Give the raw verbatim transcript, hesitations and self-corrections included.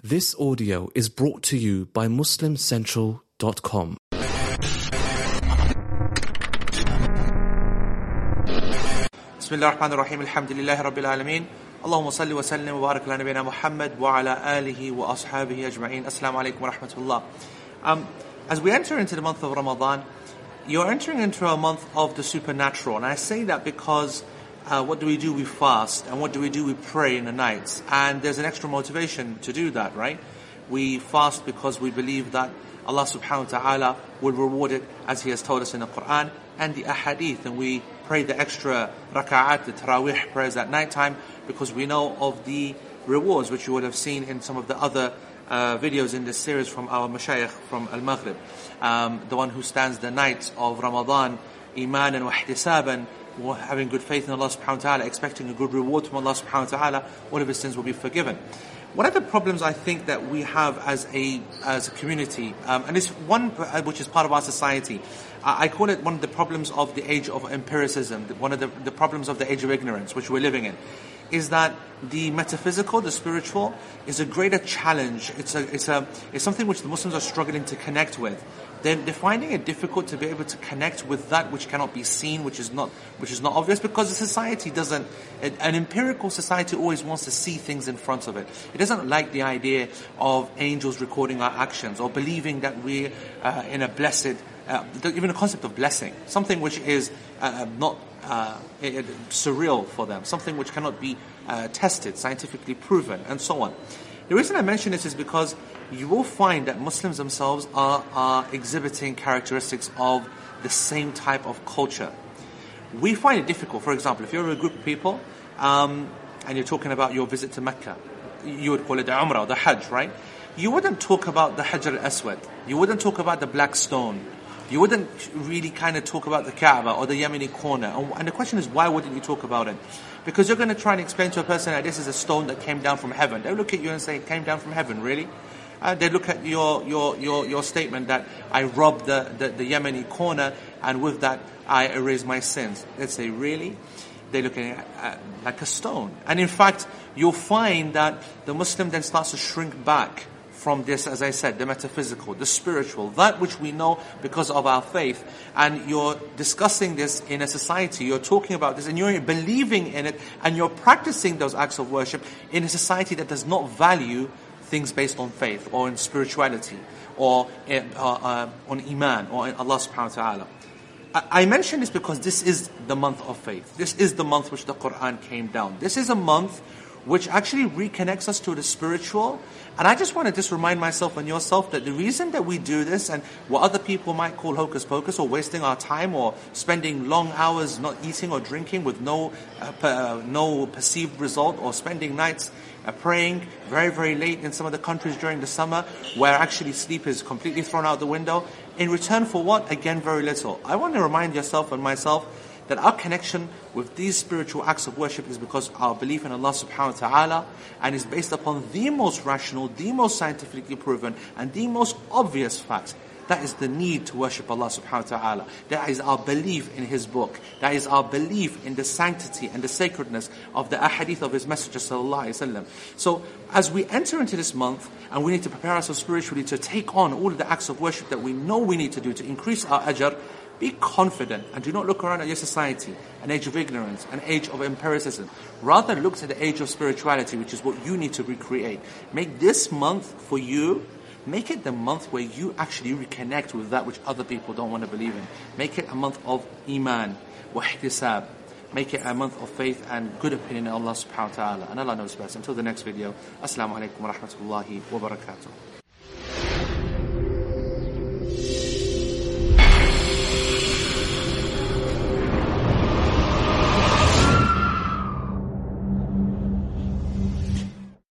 This audio is brought to you by Muslim Central dot com. Bismillah ar-Rahman ar-Rahim, alhamdulillahi rabbil alameen. Allahumma salli wa sallim wa barak ala nabiyyina Muhammad wa ala alihi wa ashabihi ajma'in. Assalamu alaikum wa rahmatullah. Um, as we enter into the month of Ramadan, you're entering into a month of the supernatural. And I say that because uh, what do we do? We fast. And what do we do? We pray in the nights. And there's an extra motivation to do that, right? We fast because we believe that Allah subhanahu wa ta'ala will reward it as He has told us in the Quran and the ahadith. And we pray the extra raka'at, the tarawih prayers at night time, because we know of the rewards which you would have seen in some of the other uh, videos in this series from our mashayikh from Al-Maghrib. Um, the one who stands the night of Ramadan, imanan wa ihtisaban, having good faith in Allah subhanahu wa ta'ala, expecting a good reward from Allah subhanahu wa ta'ala, all of his sins will be forgiven. One of the problems I think that we have as a as a community, um, and it's one which is part of our society, I call it one of the problems of the age of empiricism, one of the, the problems of the age of ignorance which we're living in, is that the metaphysical, the spiritual, is a greater challenge. It's a it's a it's something which the Muslims are struggling to connect with. They're, they're finding it difficult to be able to connect with that which cannot be seen, which is not which is not obvious, because the society doesn't. An empirical society always wants to see things in front of it. It doesn't like the idea of angels recording our actions, or believing that we're uh, in a blessed, uh, even the concept of blessing, something which is uh, not uh, surreal for them, something which cannot be uh, tested, scientifically proven, and so on. The reason I mention this is because you will find that Muslims themselves are, are exhibiting characteristics of the same type of culture. We find it difficult, for example, if you're a group of people um, and you're talking about your visit to Mecca, you would call it the Umrah or the Hajj, right? You wouldn't talk about the Hajar al-Aswad. You wouldn't talk about the black stone. You wouldn't really kind of talk about the Kaaba or the Yemeni corner. And the question is, why wouldn't you talk about it? Because you're going to try and explain to a person that this is a stone that came down from heaven. They'll look at you and say, it came down from heaven, really? Uh, they look at your, your, your, your statement that I robbed the, the, the Yemeni corner and with that I erase my sins. They say, really? They look at it uh, like a stone. And in fact, you'll find that the Muslim then starts to shrink back from this, as I said, the metaphysical, the spiritual, that which we know because of our faith. And you're discussing this in a society, you're talking about this, and you're believing in it, and you're practicing those acts of worship in a society that does not value things based on faith, or in spirituality, or in, uh, uh, on iman, or in Allah subhanahu wa ta'ala. I, I mention this because this is the month of faith. This is the month which the Quran came down. This is a month which actually reconnects us to the spiritual. And I just want to just remind myself and yourself that the reason that we do this, and what other people might call hocus pocus, or wasting our time, or spending long hours not eating or drinking with no uh, per, uh, no perceived result, or spending nights uh, praying very, very late in some of the countries during the summer, where actually sleep is completely thrown out the window, in return for what? Again, very little. I want to remind yourself and myself that our connection with these spiritual acts of worship is because our belief in Allah subhanahu wa ta'ala, and is based upon the most rational, the most scientifically proven, and the most obvious fact. That is the need to worship Allah subhanahu wa ta'ala. That is our belief in His book. That is our belief in the sanctity and the sacredness of the ahadith of His Messenger sallallahu alaihi wasallam. So as we enter into this month, and we need to prepare ourselves spiritually to take on all of the acts of worship that we know we need to do to increase our ajr, be confident and do not look around at your society, an age of ignorance, an age of empiricism. Rather look to the age of spirituality, which is what you need to recreate. Make this month for you, make it the month where you actually reconnect with that which other people don't want to believe in. Make it a month of iman, wa ihtisab. Make it a month of faith and good opinion in Allah subhanahu wa ta'ala. And Allah knows best. Until the next video, Assalamu alaikum wa rahmatullahi wa barakatuh.